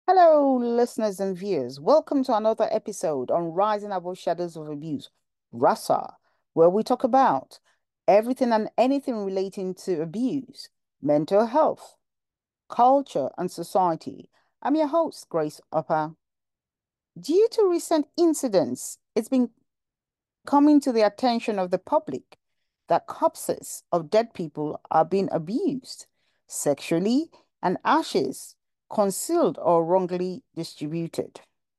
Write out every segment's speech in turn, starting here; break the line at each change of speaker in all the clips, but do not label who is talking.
Hello, listeners and viewers. Welcome to another episode on Rising Above Shadows of Abuse, RASA, where we talk about everything and anything relating to abuse, mental health, culture, and society. I'm your host, Grace Upper. Due to recent incidents, it's been coming to the attention of the public that corpses of dead people are being abused sexually and ashes concealed or wrongly distributed.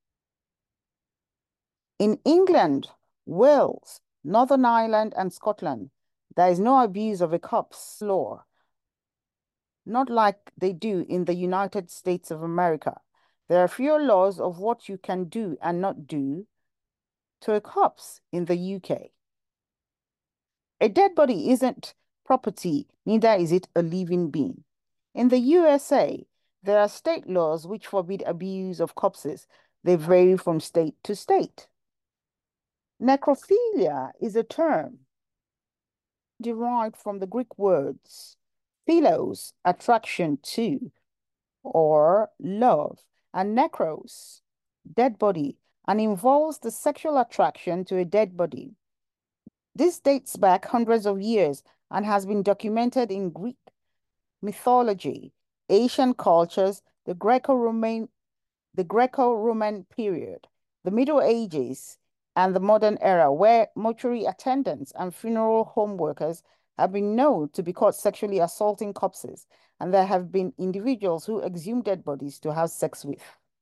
In England, Wales, Northern Ireland, and Scotland, there is no abuse of a corpse law, not like they do in the United States of America. There are fewer laws of what you can do and not do to a corpse in the UK. A dead body isn't property, neither is it a living being. In the USA, there are state laws which forbid abuse of corpses. They vary from state to state. Necrophilia is a term derived from the Greek words philos, attraction to, or love, and necros, dead body, and involves the sexual attraction to a dead body. This dates back hundreds of years and has been documented in Greek mythology, Asian cultures, the Greco-Roman period, the Middle Ages, and the modern era, where mortuary attendants and funeral home workers have been known to be caught sexually assaulting corpses, and there have been individuals who exhume dead bodies to have sex with.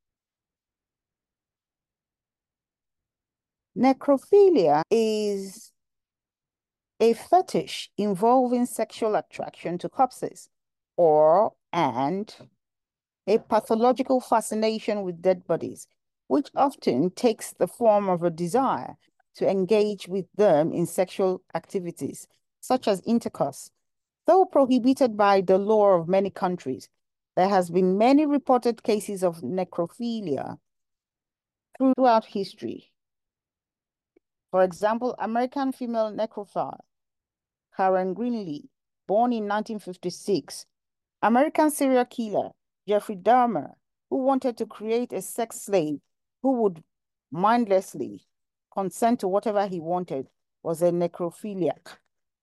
Necrophilia is a fetish involving sexual attraction to corpses, or and a pathological fascination with dead bodies, which often takes the form of a desire to engage with them in sexual activities, such as intercourse. Though prohibited by the law of many countries, there has been many reported cases of necrophilia throughout history. For example, American female necrophile Karen Greenlee, born in 1956, American serial killer Jeffrey Dahmer, who wanted to create a sex slave who would mindlessly consent to whatever he wanted, was a necrophiliac.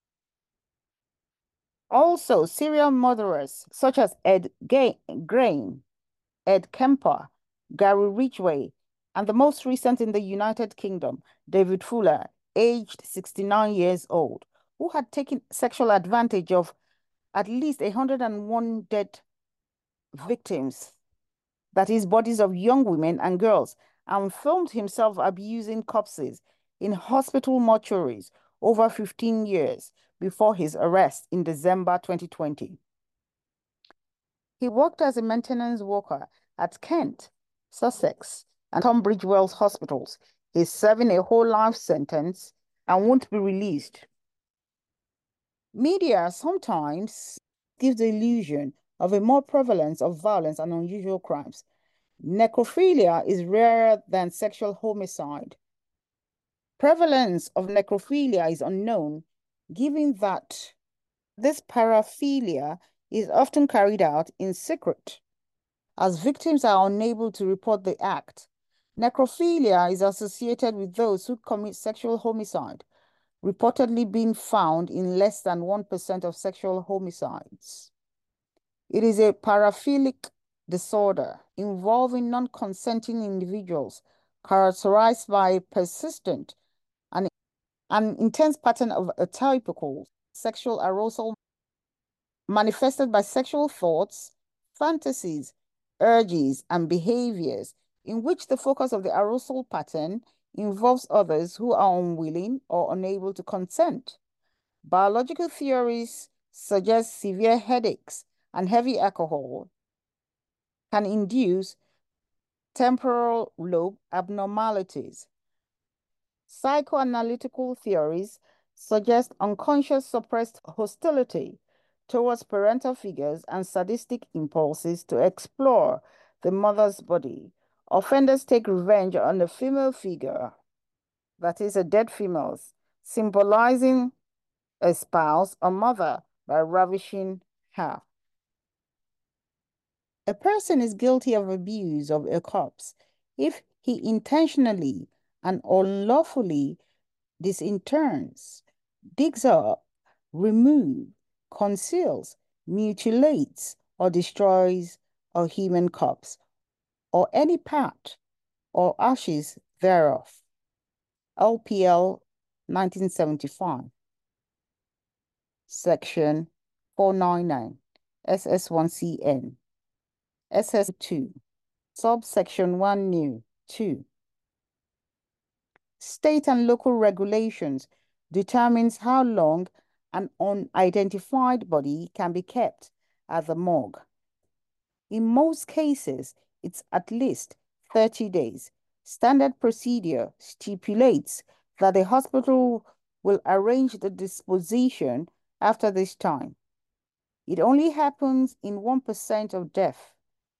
Also, serial murderers such as Grain, Ed Kemper, Gary Ridgway, and the most recent in the United Kingdom, David Fuller, aged 69 years old, who had taken sexual advantage of at least 101 dead victims, that is, bodies of young women and girls, and filmed himself abusing corpses in hospital mortuaries over 15 years before his arrest in December 2020. He worked as a maintenance worker at Kent, Sussex, and Tunbridge Wells hospitals. He's serving a whole life sentence and won't be released. Media sometimes gives the illusion of a more prevalence of violence and unusual crimes. Necrophilia is rarer than sexual homicide. Prevalence of necrophilia is unknown, given that this paraphilia is often carried out in secret, as victims are unable to report the act. Necrophilia is associated with those who commit sexual homicide, reportedly being found in less than 1% of sexual homicides. It is a paraphilic disorder involving non-consenting individuals characterized by a persistent and an intense pattern of atypical sexual arousal manifested by sexual thoughts, fantasies, urges, and behaviors in which the focus of the arousal pattern involves others who are unwilling or unable to consent. Biological theories suggest severe headaches and heavy alcohol can induce temporal lobe abnormalities. Psychoanalytical theories suggest unconscious suppressed hostility towards parental figures and sadistic impulses to explore the mother's body. Offenders take revenge on a female figure, that is, a dead female, symbolizing a spouse or mother by ravishing her. A person is guilty of abuse of a corpse if he intentionally and unlawfully disinterns, digs up, removes, conceals, mutilates, or destroys a human corpse or any part or ashes thereof. LPL 1975, Section 499, SS1CN, SS2, Subsection 1 new 2. State and local regulations determines how long an unidentified body can be kept at the morgue. In most cases, it's at least 30 days. Standard procedure stipulates that the hospital will arrange the disposition after this time. It only happens in 1% of deaths.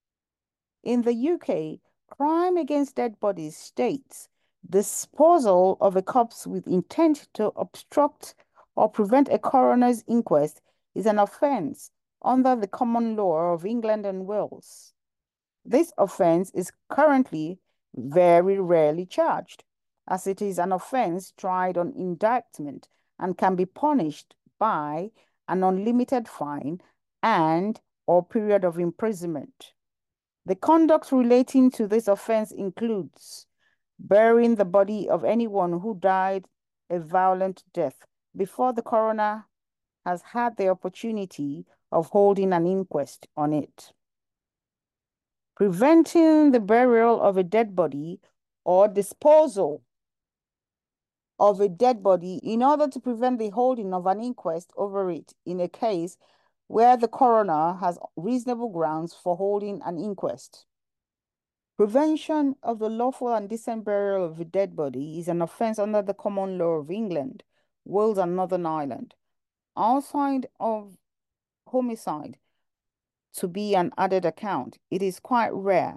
In the UK, crime against dead bodies states disposal of a corpse with intent to obstruct or prevent a coroner's inquest is an offence under the common law of England and Wales. This offence is currently very rarely charged, as it is an offence tried on indictment and can be punished by an unlimited fine and or period of imprisonment. The conduct relating to this offence includes burying the body of anyone who died a violent death before the coroner has had the opportunity of holding an inquest on it. Preventing the burial of a dead body or disposal of a dead body in order to prevent the holding of an inquest over it in a case where the coroner has reasonable grounds for holding an inquest. Prevention of the lawful and decent burial of a dead body is an offence under the common law of England, Wales, and Northern Ireland. Outside of homicide to be an added account, it is quite rare.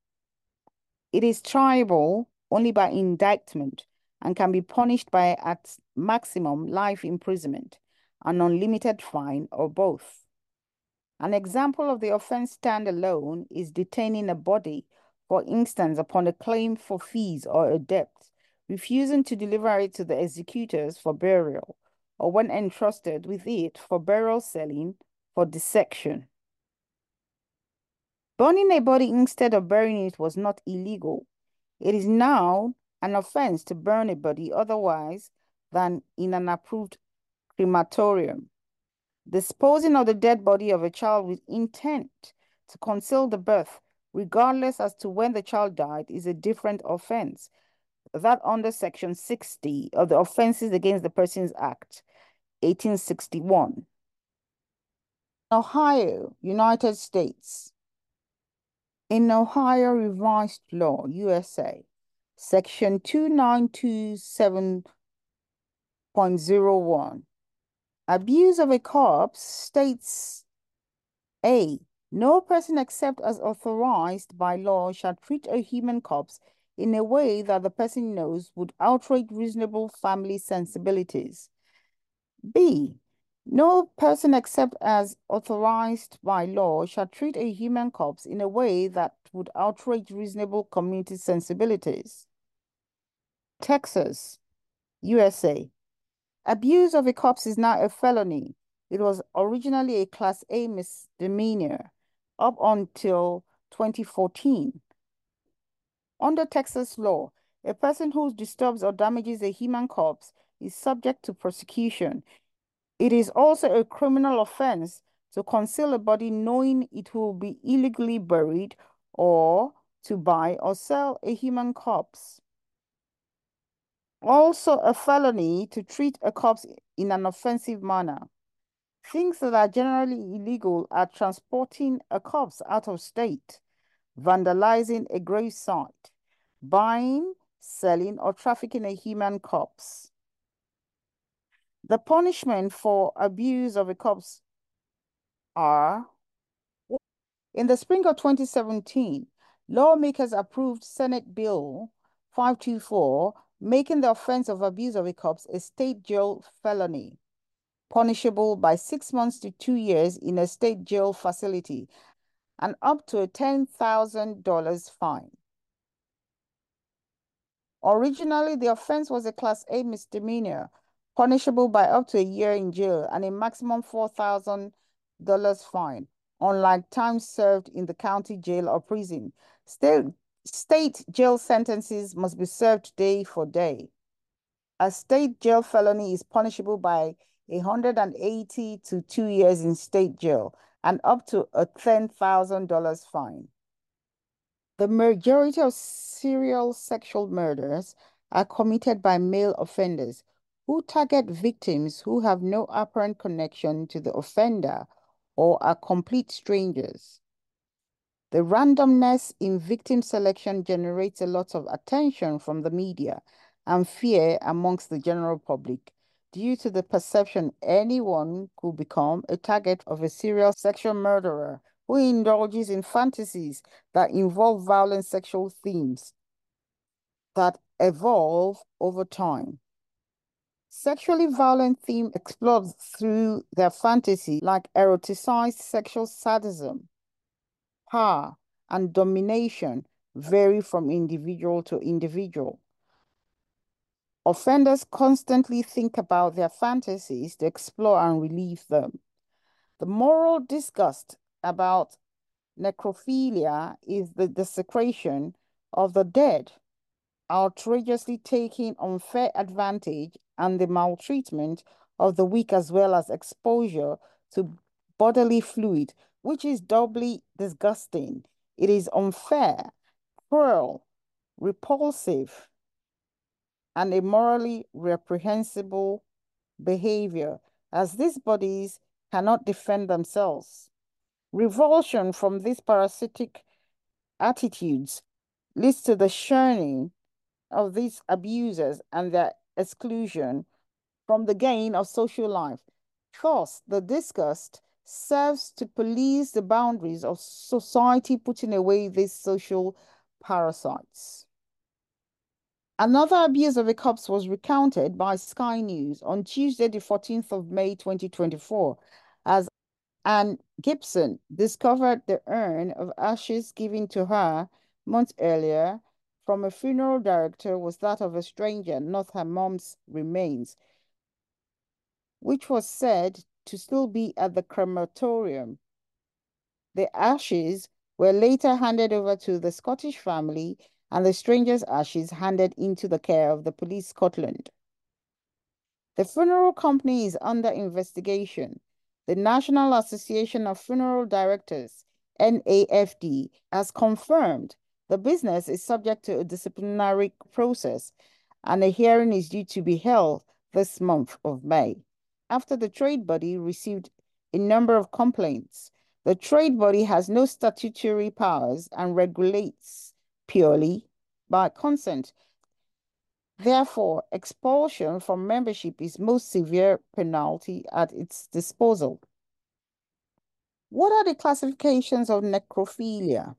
It is triable only by indictment and can be punished by at maximum life imprisonment, an unlimited fine, or both. An example of the offence standalone is detaining a body, for instance, upon a claim for fees or a debt, refusing to deliver it to the executors for burial, or when entrusted with it for burial selling for dissection. Burning a body instead of burying it was not illegal. It is now an offence to burn a body otherwise than in an approved crematorium. Disposing of the dead body of a child with intent to conceal the birth, regardless as to when the child died, is a different offense. That under Section 60 of the Offenses Against the Persons Act, 1861. Ohio, United States. In Ohio Revised Law, USA, Section 2927.01, abuse of a corpse states A. No person except as authorized by law shall treat a human corpse in a way that the person knows would outrage reasonable family sensibilities. B. No person except as authorized by law shall treat a human corpse in a way that would outrage reasonable community sensibilities. Texas, USA. Abuse of a corpse is now a felony. It was originally a Class A misdemeanor up until 2014. Under Texas law, a person who disturbs or damages a human corpse is subject to prosecution. It is also a criminal offense to conceal a body knowing it will be illegally buried or to buy or sell a human corpse. Also a felony to treat a corpse in an offensive manner. Things that are generally illegal are transporting a corpse out of state, vandalizing a grave site, buying, selling, or trafficking a human corpse. The punishment for abuse of a corpse are, in the spring of 2017, lawmakers approved Senate Bill 524, making the offense of abuse of a corpse a state jail felony, punishable by 6 months to 2 years in a state jail facility, and up to a $10,000 fine. Originally, the offense was a Class A misdemeanor, punishable by up to a year in jail and a maximum $4,000 fine, unlike time served in the county jail or prison. State, state jail sentences must be served day for day. A state jail felony is punishable by 180 to 2 years in state jail and up to a $10,000 fine. The majority of serial sexual murders are committed by male offenders who target victims who have no apparent connection to the offender or are complete strangers. The randomness in victim selection generates a lot of attention from the media and fear amongst the general public due to the perception anyone could become a target of a serial sexual murderer who indulges in fantasies that involve violent sexual themes that evolve over time. Sexually violent themes explored through their fantasy, like eroticized sexual sadism, power, and domination, vary from individual to individual. Offenders constantly think about their fantasies to explore and relieve them. The moral disgust about necrophilia is the desecration of the dead, outrageously taking unfair advantage, and the maltreatment of the weak, as well as exposure to bodily fluid, which is doubly disgusting. It is unfair, cruel, repulsive, and a morally reprehensible behavior, as these bodies cannot defend themselves. Revulsion from these parasitic attitudes leads to the shunning of these abusers and their exclusion from the gain of social life. Thus, the disgust serves to police the boundaries of society, putting away these social parasites. Another abuse of a corpse was recounted by Sky News on Tuesday, the 14th of May, 2024, as Ann Gibson discovered the urn of ashes given to her months earlier from a funeral director was that of a stranger, not her mom's remains, which was said to still be at the crematorium. The ashes were later handed over to the Scottish family and the stranger's ashes handed into the care of the police Scotland. The funeral company is under investigation. The National Association of Funeral Directors, NAFD, has confirmed the business is subject to a disciplinary process and a hearing is due to be held this month of May. After the trade body received a number of complaints, the trade body has no statutory powers and regulates purely by consent. Therefore, expulsion from membership is most severe penalty at its disposal. What are the classifications of necrophilia?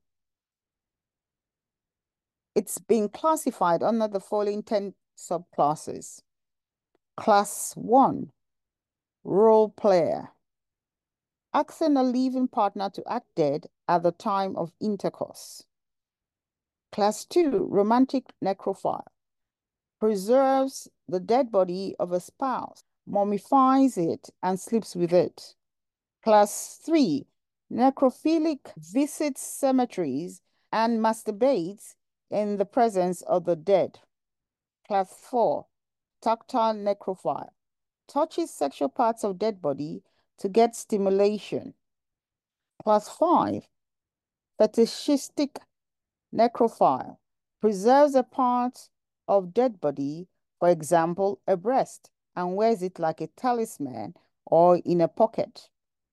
It's been classified under the following 10 subclasses. Class 1, role player. Asking a living partner to act dead at the time of intercourse. Class 2, romantic necrophile. Preserves the dead body of a spouse, mummifies it, and sleeps with it. Class 3, necrophilic visits cemeteries and masturbates in the presence of the dead. Class 4, tactile necrophile. Touches sexual parts of dead body to get stimulation. Class 5, fetishistic necrophile. Preserves a part of dead body, for example, a breast, and wears it like a talisman or in a pocket.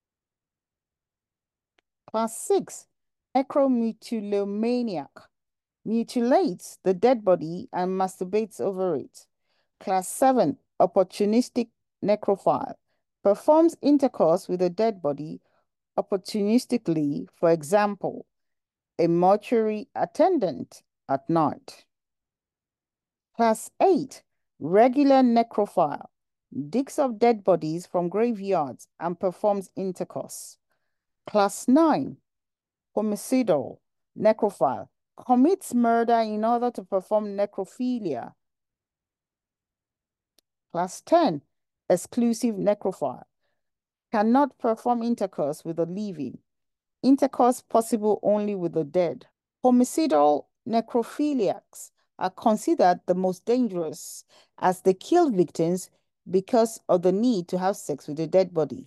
Class 6, necromutulomaniac. Mutilates the dead body and masturbates over it. Class 7, opportunistic necrophile. Performs intercourse with a dead body opportunistically, for example, a mortuary attendant at night. Class 8, regular necrophile. Digs up dead bodies from graveyards and performs intercourse. Class 9, Homicidal, necrophile, commits murder in order to perform necrophilia. Class 10, exclusive necrophile, cannot perform intercourse with the living. Intercourse possible only with the dead. Homicidal necrophiliacs are considered the most dangerous as they kill victims because of the need to have sex with a dead body.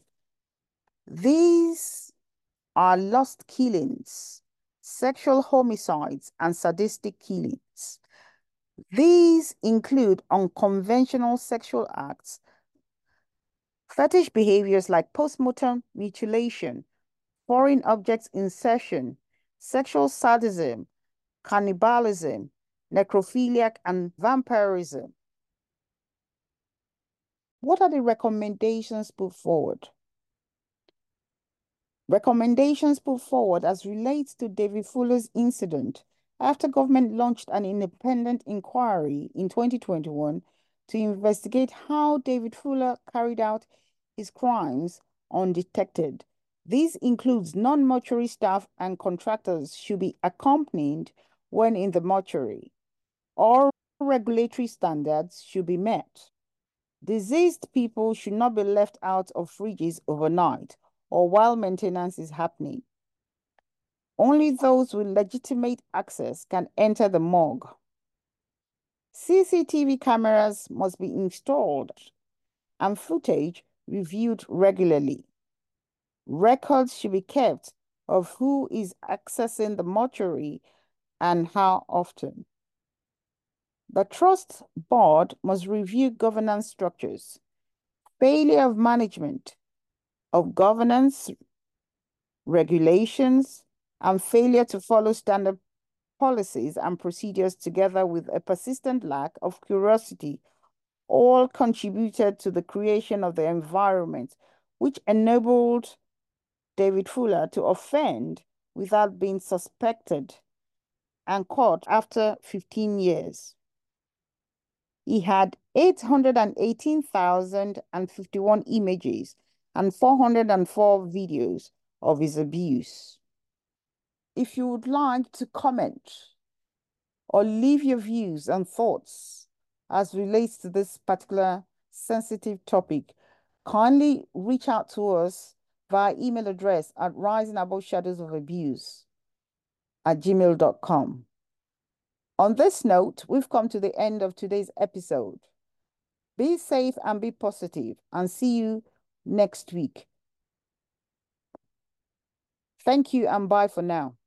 These are lust killings, sexual homicides, and sadistic killings. These include unconventional sexual acts, fetish behaviors like postmortem mutilation, foreign objects insertion, sexual sadism, cannibalism, necrophiliac, and vampirism. What are the recommendations put forward? Recommendations put forward as relates to David Fuller's incident after government launched an independent inquiry in 2021 to investigate how David Fuller carried out his crimes undetected. This includes non-mortuary staff and contractors should be accompanied when in the mortuary. All regulatory standards should be met. Deceased people should not be left out of fridges overnight or while maintenance is happening. Only those with legitimate access can enter the morgue. CCTV cameras must be installed and footage reviewed regularly. Records should be kept of who is accessing the mortuary and how often. The trust board must review governance structures. Failure of management, of governance, regulations, and failure to follow standard policies and procedures together with a persistent lack of curiosity all contributed to the creation of the environment which enabled David Fuller to offend without being suspected and caught after 15 years. He had 818,051 images and 404 videos of his abuse. If you would like to comment or leave your views and thoughts as relates to this particular sensitive topic, kindly reach out to us via email address at risingaboveshadowsofabuse@gmail.com. On this note, we've come to the end of today's episode. Be safe and be positive, and see you next week. Thank you and bye for now.